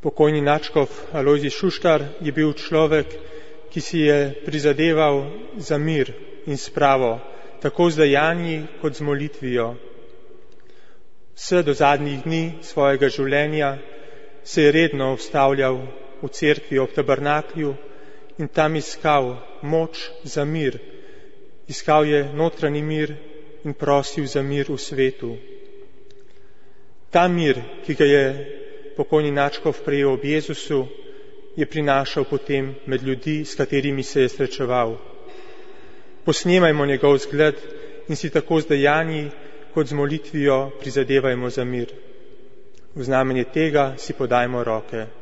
Pokojni nadškof Alojzij Šuštar je bil človek, ki si je prizadeval za mir in spravo, tako z dejanji kot z molitvijo. Vse do zadnjih dni svojega življenja se je redno ustavljal v cerkvi ob tabernaklju in tam iskal moč za mir. Iskal je notranji mir in prosil za mir v svetu. Ta mir, ki ga je pokojni nadškof prejel ob Jezusu, je prinašal potem med ljudi, s katerimi se je srečeval. Posnemajmo njegov zgled in si tako z dejanji kot z molitvijo prizadevajmo za mir. V znamenje tega si podajmo roke.